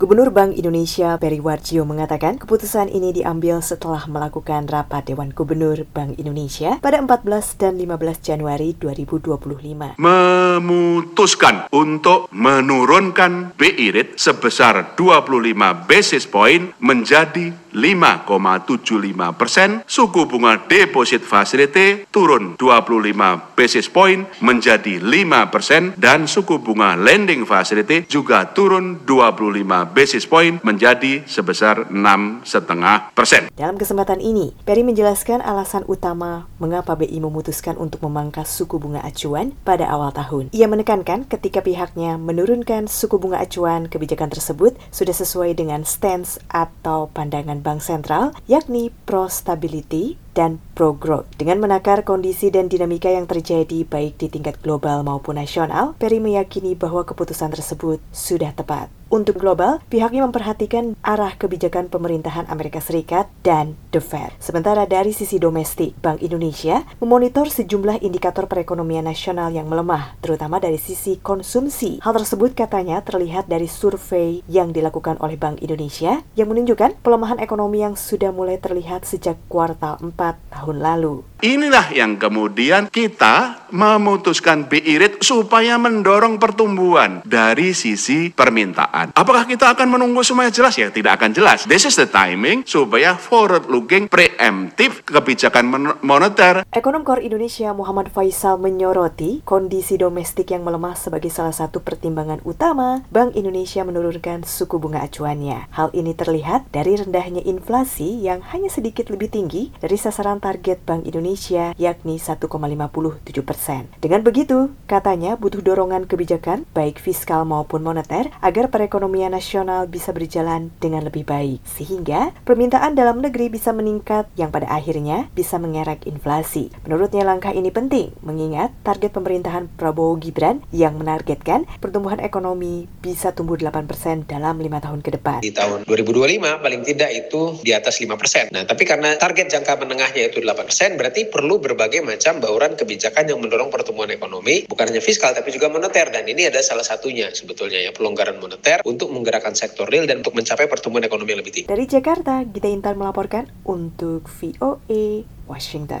Gubernur Bank Indonesia Peri Warjio mengatakan keputusan ini diambil setelah melakukan rapat Dewan Gubernur Bank Indonesia pada 14 dan 15 Januari 2025. Memutuskan untuk menurunkan BI rate sebesar 25 basis point menjadi 5,75%, suku bunga deposit facility turun 25 basis point menjadi 5%, dan suku bunga lending facility juga turun 25 basis point menjadi sebesar 6,5%. Dalam kesempatan ini, Peri menjelaskan alasan utama mengapa BI memutuskan untuk memangkas suku bunga acuan pada awal tahun. Ia menekankan ketika pihaknya menurunkan suku bunga acuan, kebijakan tersebut sudah sesuai dengan stance atau pandangan Bank Sentral, yakni pro-stability dan pro-growth. Dengan menakar kondisi dan dinamika yang terjadi baik di tingkat global maupun nasional, Peri meyakini bahwa keputusan tersebut sudah tepat. Untuk global, pihaknya memperhatikan arah kebijakan pemerintahan Amerika Serikat dan The Fed. Sementara dari sisi domestik, Bank Indonesia memonitor sejumlah indikator perekonomian nasional yang melemah, terutama dari sisi konsumsi. Hal tersebut katanya terlihat dari survei yang dilakukan oleh Bank Indonesia yang menunjukkan pelemahan ekonomi yang sudah mulai terlihat sejak kuartal 4 tahun lalu. Inilah yang kemudian kita memutuskan BI rate supaya mendorong pertumbuhan dari sisi permintaan. Apakah kita akan menunggu semuanya jelas? Ya, tidak akan jelas. This is the timing supaya forward-looking, preemptive kebijakan moneter. Ekonom Core Indonesia Muhammad Faisal menyoroti kondisi domestik yang melemah sebagai salah satu pertimbangan utama Bank Indonesia menurunkan suku bunga acuannya. Hal ini terlihat dari rendahnya inflasi yang hanya sedikit lebih tinggi dari sasaran target Bank Indonesia, yakni 1,57%. Dengan begitu, katanya butuh dorongan kebijakan, baik fiskal maupun moneter, agar perekonomian nasional bisa berjalan dengan lebih baik, sehingga permintaan dalam negeri bisa meningkat yang pada akhirnya bisa mengerek inflasi. Menurutnya langkah ini penting, mengingat target pemerintahan Prabowo Gibran yang menargetkan pertumbuhan ekonomi bisa tumbuh 8% dalam 5 tahun ke depan. Di tahun 2025 paling tidak itu di atas 5%. Nah, tapi karena target jangka menengahnya itu 8%, berarti perlu berbagai macam bauran kebijakan yang mendorong pertumbuhan ekonomi, bukan hanya fiskal tapi juga moneter, dan ini ada salah satunya sebetulnya ya, pelonggaran moneter untuk menggerakkan sektor real dan untuk mencapai pertumbuhan ekonomi yang lebih tinggi. Dari Jakarta, Gita Intan melaporkan untuk VOA Washington.